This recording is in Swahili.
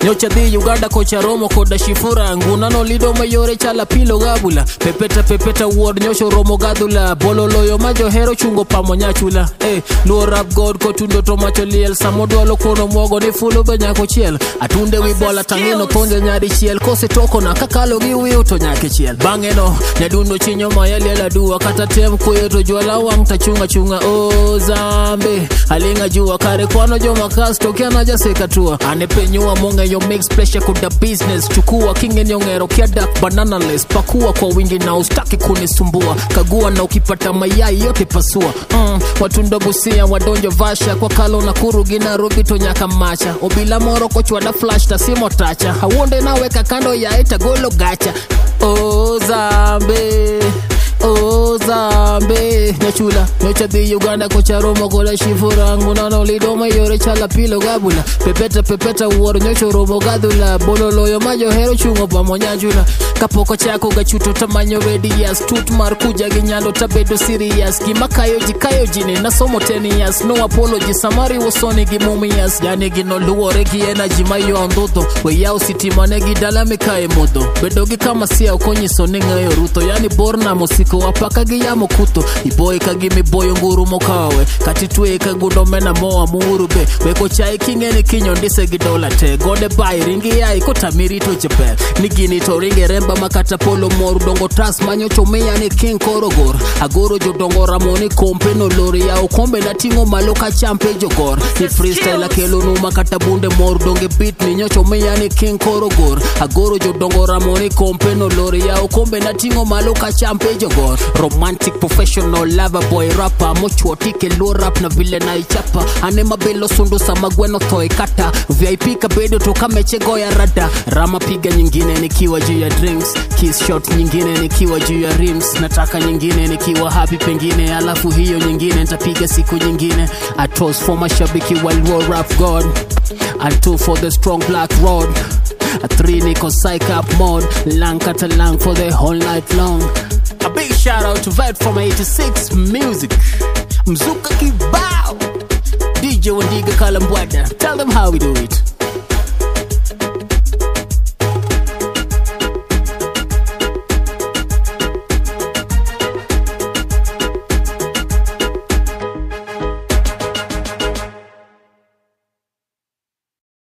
Nyocha di Uganda kocha Romo koda shifura ngunano lido mayore chala pilo gabula pepeta word nyosho Romo gadula bololoyo majohero chungo pamo nyachula luo rap god ko tundo to macho liel samodolo kono mwogo ni fulu benyako chiel atunde wi bola tangino tonde nyari chiel kose toko na kakalo gi wiu to nyake chiel bangeno nyadundo chinyo mayali la dua kata tem kuyeto jwala wang tachunga zambe alinga jua kare kwano joma kasto kiana jaseka tua anepenyua monge yo mix pressure kuda business chukua king en yongero kiada banana less pakua kwa wingi na ustaki kunisumbua kagua na ukipata mayai yote pasua watundo busia wadonjo vasha kwa kalo na kurugi na rubito nyaka macha obila moro kochwa na flash ta simo tacha hawonde na weka kando ya eta golo gacha Zambe nyachula nyocha di Uganda kocha Romo kola shifura ngunano lido mayore chala pilo gabula pepeta uoro nyocho Romo gadula bololoyo majohero chungo pamo nyachula kapoko chako gachuto tamanyo radius tut mar kuja ginyalo tabedo serious gimakayo jine na somo 10 years no apology samari wosoni gimumias yani gino luore gi energy mayo ondoto we yao sitima ne gidala mekae modo bedogi kama sia ukonyiso ningayo ruto yani borna mosiko wapaka giyamo kuto iboy kagimi boyo nguru mokawe katitwe kagundo mena moa murube weko chai kingene kinyo ndise gidola te gode bai ringi yai kotamiri to jepe nigini to ringe remba makata polo moru dongo tras manyo chomea ni king korogor agoro jodongo ramoni kompe no lori ya ukombe na tingo maloka champe jogor ni freestyle akelo no makata bunde moru donge beat ni nyocho mea ni king korogor agoro jodongo ramoni kompe no lori ya ukombe na tingo maloka champe jogor romantic professional lover boy rapper mocho tike low rap na vile na ichapa ane mabelo sundu samagweno toy kata VIP kabedo to kamechego ya rada rama piga nyingine nikiwa juu ya drinks kiss shot nyingine nikiwa juu ya rims nataka nyingine nikiwa happy pengine alafu hiyo nyingine nitapiga siku nyingine I toast for mashabiki while war rap god and 2 for the strong black rod a 3 niko psych up mode lang kata lang for the whole night long. A big shout out to Vet from 86 Music Mzuka Kibao DJ Wandiga Kalambwada. Tell them how we do it.